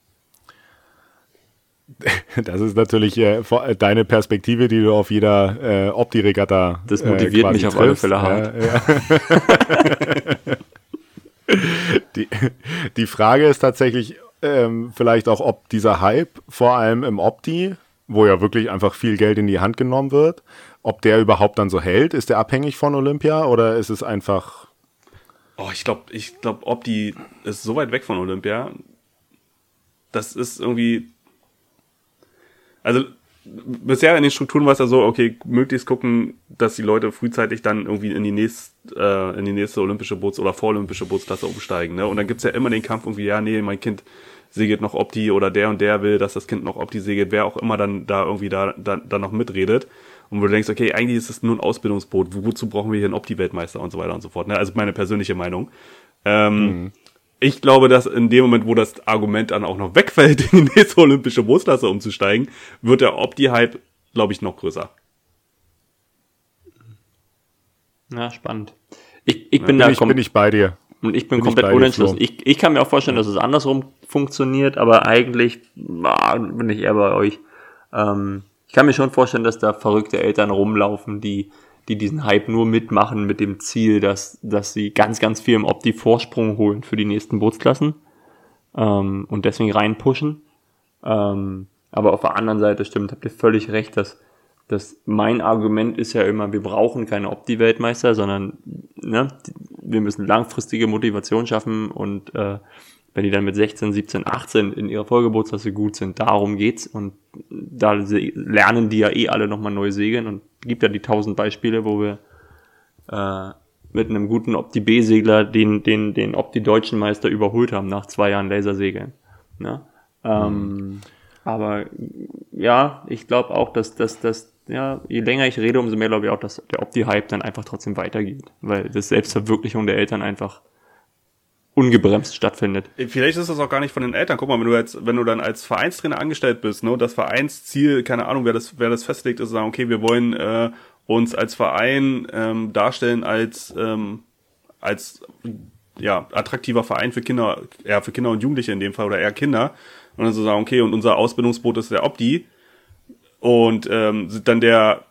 Das ist natürlich deine Perspektive, die du auf jeder Opti-Regatta das motiviert mich auf alle Fälle hart. Die Frage ist tatsächlich vielleicht auch, ob dieser Hype, vor allem im Opti, wo ja wirklich einfach viel Geld in die Hand genommen wird, ob der überhaupt dann so hält. Ist der abhängig von Olympia oder ist es einfach... Oh, ich glaube, Opti ist so weit weg von Olympia. Das ist irgendwie... Also bisher in den Strukturen war es ja so, okay, möglichst gucken, dass die Leute frühzeitig dann irgendwie in die nächste olympische Boots- oder vorolympische Bootsklasse umsteigen, ne? Und dann gibt's ja immer den Kampf irgendwie, ja, nee, mein Kind segelt noch Opti oder der und der will, dass das Kind noch Opti segelt, wer auch immer dann da irgendwie da noch mitredet. Und wo du denkst, okay, eigentlich ist es nur ein Ausbildungsboot, wozu brauchen wir hier einen Opti-Weltmeister und so weiter und so fort, ne? Also meine persönliche Meinung. Ich glaube, dass in dem Moment, wo das Argument dann auch noch wegfällt, in die nächste olympische Bootsklasse umzusteigen, wird der Opti-Hype, glaube ich, noch größer. Ja, spannend. Ich bin ich bei dir. Und ich bin komplett unentschlossen. Ich kann mir auch vorstellen, dass es andersrum funktioniert, aber eigentlich bin ich eher bei euch. Ich kann mir schon vorstellen, dass da verrückte Eltern rumlaufen, die diesen Hype nur mitmachen mit dem Ziel, dass sie ganz, ganz viel im Opti Vorsprung holen für die nächsten Bootsklassen und deswegen reinpushen. Aber auf der anderen Seite habt ihr völlig recht, dass mein Argument ist ja immer, wir brauchen keine Opti-Weltmeister, sondern wir müssen langfristige Motivation schaffen und wenn die dann mit 16, 17, 18 in ihrer Folgebootsklasse gut sind, darum geht's und da lernen die ja alle nochmal neu segeln und gibt ja die 1000 Beispiele, wo wir mit einem guten Opti-B-Segler den Opti-Deutschen Meister überholt haben nach 2 Jahren Lasersegeln. Ne? Aber ja, ich glaube auch, dass je länger ich rede, umso mehr glaube ich auch, dass der Opti-Hype dann einfach trotzdem weitergeht, weil das Selbstverwirklichung der Eltern einfach ungebremst stattfindet. Vielleicht ist das auch gar nicht von den Eltern. Guck mal, wenn du dann als Vereinstrainer angestellt bist, ne, das Vereinsziel, keine Ahnung, wer das festlegt, ist sagen, okay, wir wollen uns als Verein darstellen als attraktiver Verein für Kinder, für Kinder und Jugendliche in dem Fall oder eher Kinder. Und dann so sagen, okay, und unser Ausbildungsboot ist der Opti. Und dann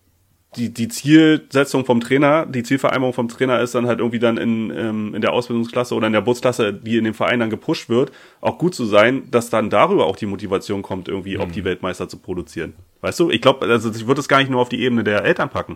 die Zielsetzung vom Trainer, die Zielvereinbarung vom Trainer ist dann halt irgendwie dann in der Ausbildungsklasse oder in der Bootsklasse, die in dem Verein dann gepusht wird, auch gut zu sein, dass dann darüber auch die Motivation kommt, irgendwie Opti-Weltmeister zu produzieren. Weißt du? Ich glaube, also ich würde es gar nicht nur auf die Ebene der Eltern packen.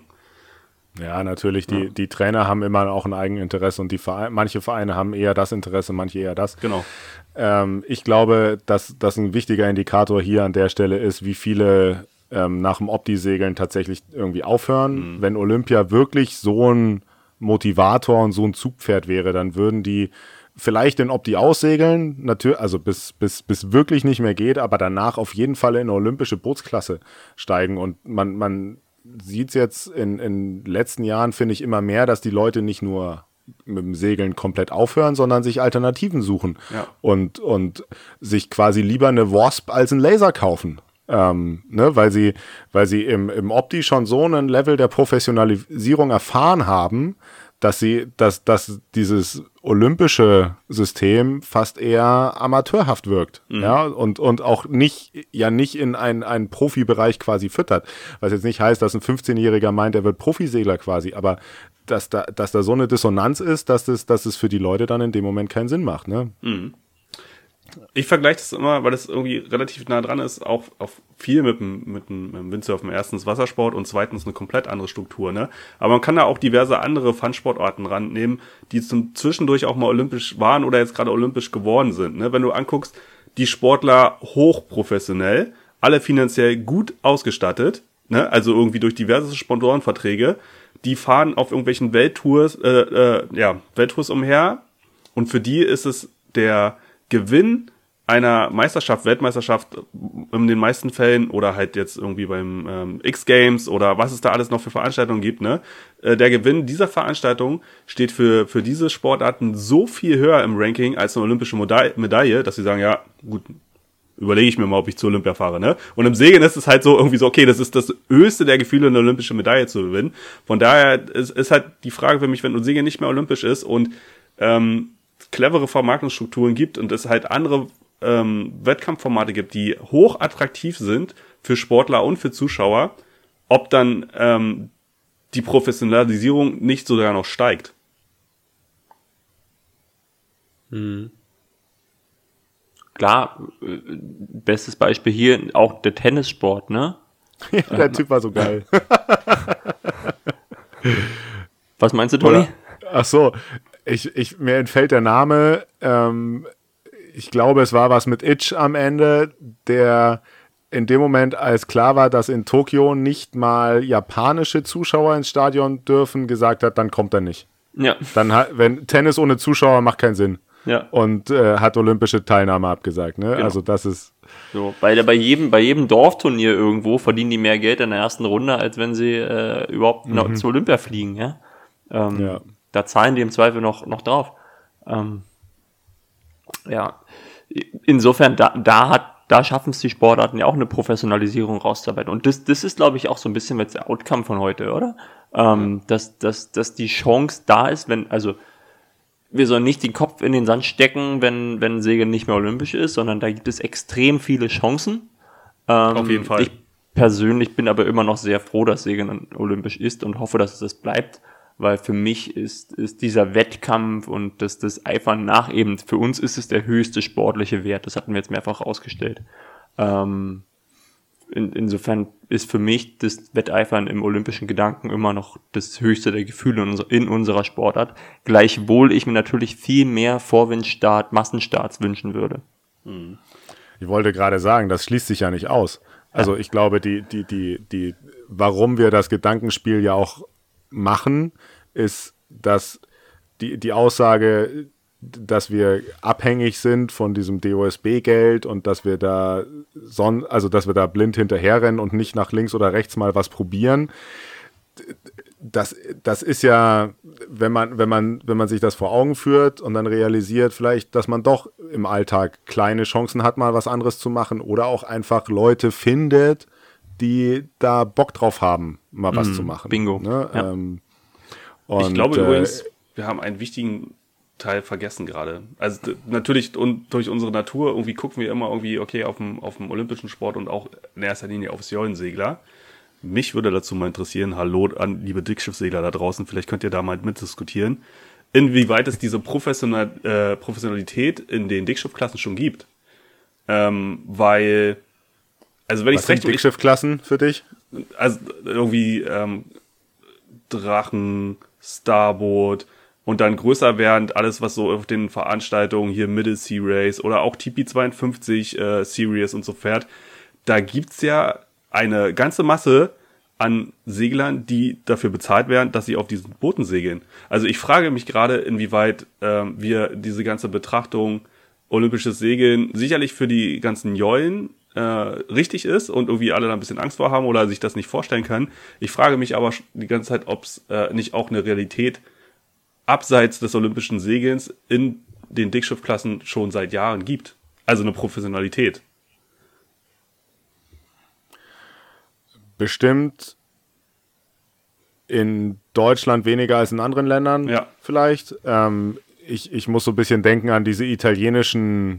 Ja, natürlich. Die Trainer haben immer auch ein Eigeninteresse und manche Vereine haben eher das Interesse, manche eher das. Genau. Ich glaube, dass das ein wichtiger Indikator hier an der Stelle ist, wie viele nach dem Opti-Segeln tatsächlich irgendwie aufhören. Wenn Olympia wirklich so ein Motivator und so ein Zugpferd wäre, dann würden die vielleicht in Opti aussegeln, natürlich, also bis wirklich nicht mehr geht, aber danach auf jeden Fall in eine olympische Bootsklasse steigen. Und man sieht es jetzt in den letzten Jahren, finde ich, immer mehr, dass die Leute nicht nur mit dem Segeln komplett aufhören, sondern sich Alternativen suchen und sich quasi lieber eine Wasp als einen Laser kaufen. Weil sie im Opti schon so einen Level der Professionalisierung erfahren haben, dass dieses olympische System fast eher amateurhaft wirkt, und auch nicht in einen Profibereich quasi füttert. Was jetzt nicht heißt, dass ein 15-Jähriger meint, er wird Profisegler quasi, aber dass da so eine Dissonanz ist, dass es für die Leute dann in dem Moment keinen Sinn macht, ne? Mhm. Ich vergleiche das immer, weil das irgendwie relativ nah dran ist, auch viel mit dem Windsurfen. Erstens Wassersport und zweitens eine komplett andere Struktur, ne? Aber man kann da auch diverse andere Fun-Sportarten rannehmen, die zwischendurch auch mal olympisch waren oder jetzt gerade olympisch geworden sind, ne? Wenn du anguckst, die Sportler hochprofessionell, alle finanziell gut ausgestattet, ne? Also irgendwie durch diverse Sponsorenverträge, die fahren auf irgendwelchen Welttours umher und für die ist es der Gewinn einer Meisterschaft, Weltmeisterschaft in den meisten Fällen oder halt jetzt irgendwie beim X-Games oder was es da alles noch für Veranstaltungen gibt, ne? Der Gewinn dieser Veranstaltung steht für diese Sportarten so viel höher im Ranking als eine olympische Medaille, dass sie sagen, ja, gut, überlege ich mir mal, ob ich zur Olympia fahre, ne? Und im Segeln ist es halt so irgendwie so, okay, das ist das höchste der Gefühle, eine olympische Medaille zu gewinnen. Von daher ist halt die Frage für mich, wenn Segeln nicht mehr olympisch ist und clevere Vermarktungsstrukturen gibt und es halt andere Wettkampfformate gibt, die hoch attraktiv sind für Sportler und für Zuschauer, ob dann die Professionalisierung nicht sogar noch steigt. Klar, bestes Beispiel hier auch der Tennissport, ne? Ja, der Typ war so geil. Was meinst du, Toni? Ach so, mir entfällt der Name, ich glaube, es war was mit Itch am Ende, der in dem Moment, als klar war, dass in Tokio nicht mal japanische Zuschauer ins Stadion dürfen, gesagt hat, dann kommt er nicht. Ja. Dann wenn Tennis ohne Zuschauer macht keinen Sinn. Ja. Und hat olympische Teilnahme abgesagt. Ne? Genau. Also das ist so, bei jedem Dorfturnier irgendwo verdienen die mehr Geld in der ersten Runde, als wenn sie überhaupt noch zur Olympia fliegen. Ja? ja. Da zahlen die im Zweifel noch drauf. Ja, insofern, da schaffen es die Sportarten ja auch eine Professionalisierung rauszuarbeiten. Und das ist, glaube ich, auch so ein bisschen jetzt der Outcome von heute, oder? Dass die Chance da ist, wir sollen nicht den Kopf in den Sand stecken, wenn Segeln nicht mehr olympisch ist, sondern da gibt es extrem viele Chancen. Auf jeden Fall. Ich persönlich bin aber immer noch sehr froh, dass Segeln olympisch ist und hoffe, dass es das bleibt. Weil für mich ist dieser Wettkampf und das Eifern nach eben, für uns ist es der höchste sportliche Wert. Das hatten wir jetzt mehrfach rausgestellt. Insofern ist für mich das Wetteifern im olympischen Gedanken immer noch das höchste der Gefühle in unserer Sportart. Gleichwohl ich mir natürlich viel mehr Vorwindstart, Massenstarts wünschen würde. Ich wollte gerade sagen, das schließt sich ja nicht aus. Also ich glaube, warum wir das Gedankenspiel ja auch machen, ist, dass die Aussage, dass wir abhängig sind von diesem DOSB-Geld und dass wir da blind hinterherrennen und nicht nach links oder rechts mal was probieren. Das ist ja, wenn man sich das vor Augen führt und dann realisiert vielleicht, dass man doch im Alltag kleine Chancen hat, mal was anderes zu machen oder auch einfach Leute findet, die da Bock drauf haben, mal was zu machen. Bingo. Ne? Ja. Und, ich glaube übrigens, wir haben einen wichtigen Teil vergessen gerade. Also natürlich und durch unsere Natur irgendwie gucken wir immer irgendwie, okay, auf dem olympischen Sport und auch in erster Linie aufs Jollensegler. Mich würde dazu mal interessieren, hallo an liebe Dickschiffsegler da draußen, vielleicht könnt ihr da mal mitdiskutieren, inwieweit es diese Professionalität in den Dickschiffklassen schon gibt. Weil, also wenn ich was sind Dickschiffklassen für dich? Also irgendwie Drachen, Starboat und dann größer werdend alles, was so auf den Veranstaltungen hier Middle Sea Race oder auch TP52 Series und so fährt, da gibt's ja eine ganze Masse an Seglern, die dafür bezahlt werden, dass sie auf diesen Booten segeln. Also ich frage mich gerade, inwieweit wir diese ganze Betrachtung olympisches Segeln sicherlich für die ganzen Jollen richtig ist und irgendwie alle da ein bisschen Angst vor haben oder sich das nicht vorstellen können. Ich frage mich aber die ganze Zeit, ob es nicht auch eine Realität abseits des olympischen Segelns in den Dickschiffklassen schon seit Jahren gibt. Also eine Professionalität. Bestimmt in Deutschland weniger als in anderen Ländern vielleicht. Ich muss so ein bisschen denken an diese italienischen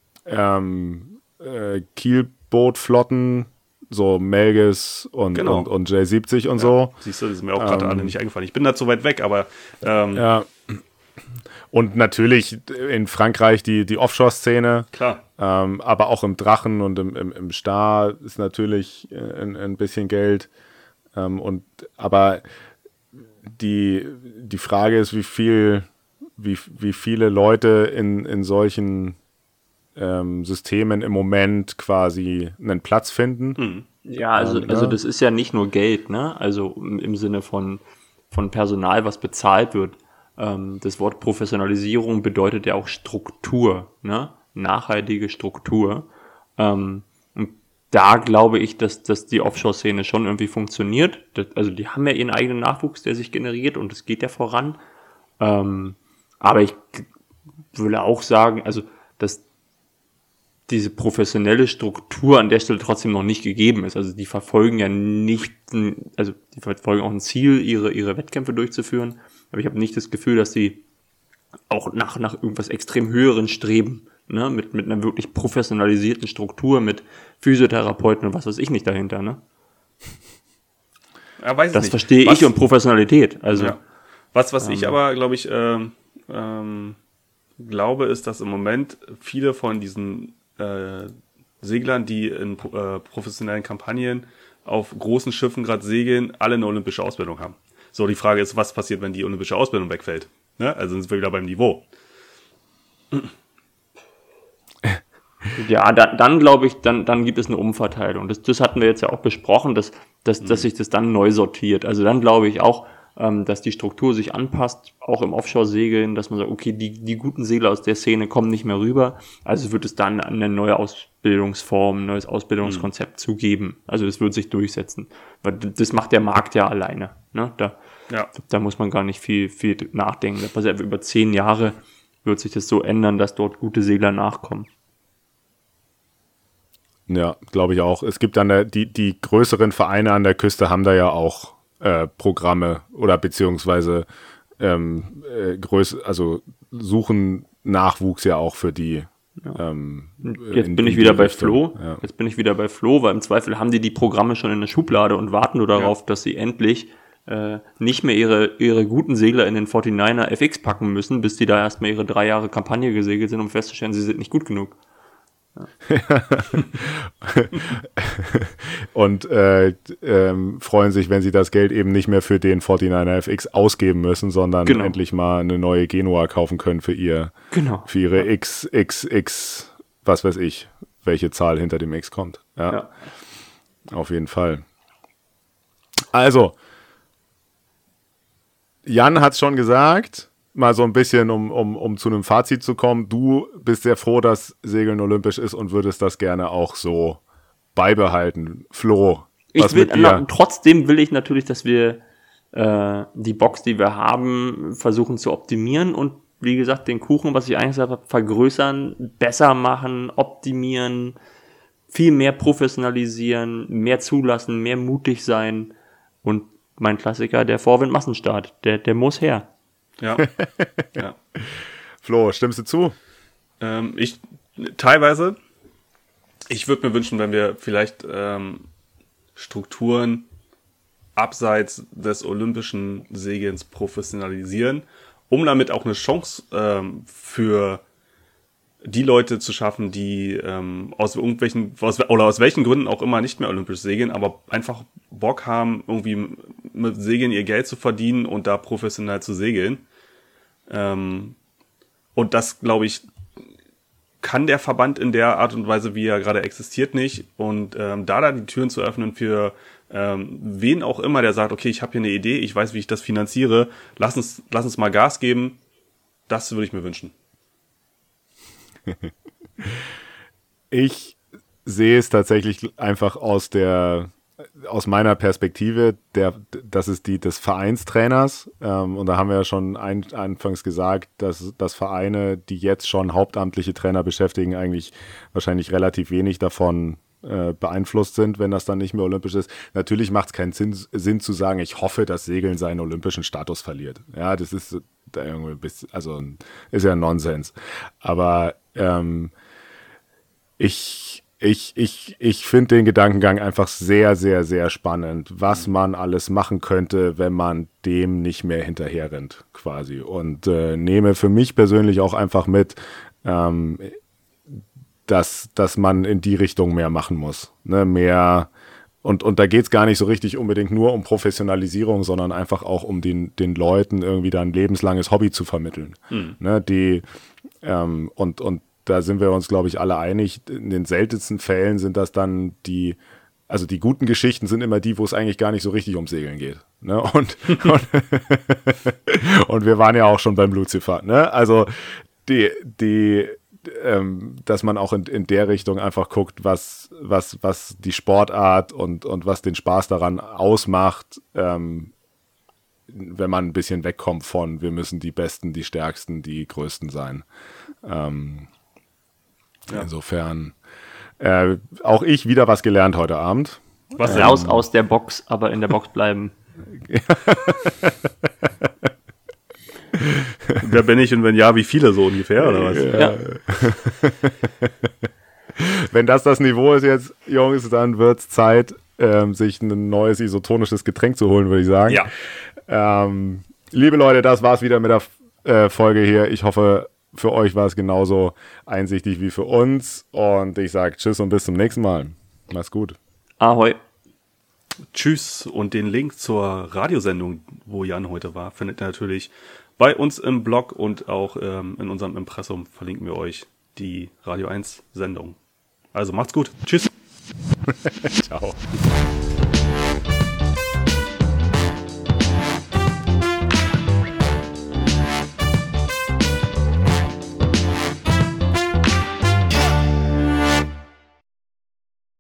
Kielbootflotten, so Melges und J70 und so. Siehst du, das ist mir auch gerade alle nicht eingefallen. Ich bin da zu weit weg, aber ja. Und natürlich in Frankreich die Offshore-Szene. Klar. Aber auch im Drachen und im Star ist natürlich ein bisschen Geld. Aber die Frage ist, wie viele Leute in solchen Systemen im Moment quasi einen Platz finden. Ja, also das ist ja nicht nur Geld, ne? Also im Sinne von Personal, was bezahlt wird. Das Wort Professionalisierung bedeutet ja auch Struktur, ne? nachhaltige Struktur. Und da glaube ich, dass die Offshore-Szene schon irgendwie funktioniert. Also die haben ja ihren eigenen Nachwuchs, der sich generiert und es geht ja voran. Aber ich würde auch sagen, also dass diese professionelle Struktur an der Stelle trotzdem noch nicht gegeben ist. Also die verfolgen ja nicht, also die verfolgen auch ein Ziel, ihre Wettkämpfe durchzuführen. Aber ich habe nicht das Gefühl, dass die auch nach irgendwas extrem Höheren streben, ne? Mit einer wirklich professionalisierten Struktur, mit Physiotherapeuten und was weiß ich nicht dahinter, ne? Ja, weiß das nicht. Verstehe ich und Professionalität. Also ja. Was ich aber, glaube ich, glaube, ist, dass im Moment viele von diesen Seglern, die in professionellen Kampagnen auf großen Schiffen gerade segeln, alle eine olympische Ausbildung haben. So, die Frage ist, was passiert, wenn die olympische Ausbildung wegfällt? Ne? Also sind wir wieder beim Niveau. Ja, dann glaube ich, dann gibt es eine Umverteilung. Das hatten wir jetzt ja auch besprochen, dass sich das dann neu sortiert. Also dann glaube ich auch, dass die Struktur sich anpasst, auch im Offshore-Segeln, dass man sagt, okay, die guten Segler aus der Szene kommen nicht mehr rüber, also wird es dann eine neue Ausbildungsform, ein neues Ausbildungskonzept zugeben. Also das wird sich durchsetzen, weil das macht der Markt ja alleine. Ne? Da muss man gar nicht viel nachdenken. Das passiert über 10 Jahre wird sich das so ändern, dass dort gute Segler nachkommen. Ja, glaube ich auch. Es gibt dann die größeren Vereine an der Küste haben da ja auch Programme oder beziehungsweise also suchen Nachwuchs ja auch für die. Ja. Jetzt bin ich wieder bei Flo. Ja. Jetzt bin ich wieder bei Flo, weil im Zweifel haben die Programme schon in der Schublade und warten nur darauf, dass sie endlich nicht mehr ihre guten Segler in den 49er FX packen müssen, bis die da erstmal ihre 3 Jahre Kampagne gesegelt sind, um festzustellen, sie sind nicht gut genug. Ja. Und freuen sich, wenn sie das Geld eben nicht mehr für den 49er FX ausgeben müssen, sondern endlich mal eine neue Genua kaufen können für ihre XXX, was weiß ich, welche Zahl hinter dem X kommt. Ja. Auf jeden Fall. Also, Jan hat es schon gesagt, mal so ein bisschen, um zu einem Fazit zu kommen. Du bist sehr froh, dass Segeln olympisch ist und würdest das gerne auch so beibehalten. Flo, trotzdem will ich natürlich, dass wir die Box, die wir haben, versuchen zu optimieren und wie gesagt, den Kuchen, was ich eigentlich gesagt habe, vergrößern, besser machen, optimieren, viel mehr professionalisieren, mehr zulassen, mehr mutig sein und mein Klassiker, der Vorwind-Massenstart, der muss her. Ja. Flo, stimmst du zu? Teilweise. Ich würde mir wünschen, wenn wir vielleicht Strukturen abseits des olympischen Segelns professionalisieren, um damit auch eine Chance für die Leute zu schaffen, die aus welchen Gründen auch immer nicht mehr olympisch segeln, aber einfach Bock haben, irgendwie mit Segeln ihr Geld zu verdienen und da professionell zu segeln. Und das, glaube ich, kann der Verband in der Art und Weise, wie er gerade existiert, nicht. Und da die Türen zu öffnen für wen auch immer, der sagt, okay, ich habe hier eine Idee, ich weiß, wie ich das finanziere, lass uns mal Gas geben, das würde ich mir wünschen. Ich sehe es tatsächlich einfach aus meiner Perspektive, das ist die des Vereinstrainers. Und da haben wir ja schon anfangs gesagt, dass Vereine, die jetzt schon hauptamtliche Trainer beschäftigen, eigentlich wahrscheinlich relativ wenig davon beeinflusst sind, wenn das dann nicht mehr olympisch ist. Natürlich macht es keinen Sinn zu sagen, ich hoffe, dass Segeln seinen olympischen Status verliert. Ja, das ist da irgendwie ist ja Nonsens. Aber ich finde den Gedankengang einfach sehr, sehr, sehr spannend, was man alles machen könnte, wenn man dem nicht mehr hinterher rennt, quasi. Und nehme für mich persönlich auch einfach mit, dass man in die Richtung mehr machen muss. Ne? Mehr, und da geht es gar nicht so richtig unbedingt nur um Professionalisierung, sondern einfach auch um den Leuten irgendwie da ein lebenslanges Hobby zu vermitteln. Ne? Und da sind wir uns, glaube ich, alle einig. In den seltensten Fällen sind das dann die guten Geschichten sind immer die, wo es eigentlich gar nicht so richtig ums Segeln geht. Ne? Und wir waren ja auch schon beim Lucifer. Ne? Also dass man auch in der Richtung einfach guckt, was die Sportart und was den Spaß daran ausmacht, wenn man ein bisschen wegkommt von, wir müssen die Besten, die Stärksten, die Größten sein. Insofern auch ich wieder was gelernt heute Abend. Was Raus aus der Box, aber in der Box bleiben. Wer bin ich und wenn ja, wie viele so ungefähr, oder was? Ja. Wenn das Niveau ist jetzt, Jungs, dann wird es Zeit, sich ein neues isotonisches Getränk zu holen, würde ich sagen. Ja. Liebe Leute, das war's wieder mit der Folge hier. Ich hoffe, für euch war es genauso einsichtig wie für uns. Und ich sage Tschüss und bis zum nächsten Mal. Mach's gut. Ahoi. Tschüss, und den Link zur Radiosendung, wo Jan heute war, findet ihr natürlich bei uns im Blog und auch in unserem Impressum verlinken wir euch die Radio 1 Sendung. Also macht's gut. Tschüss. Ciao.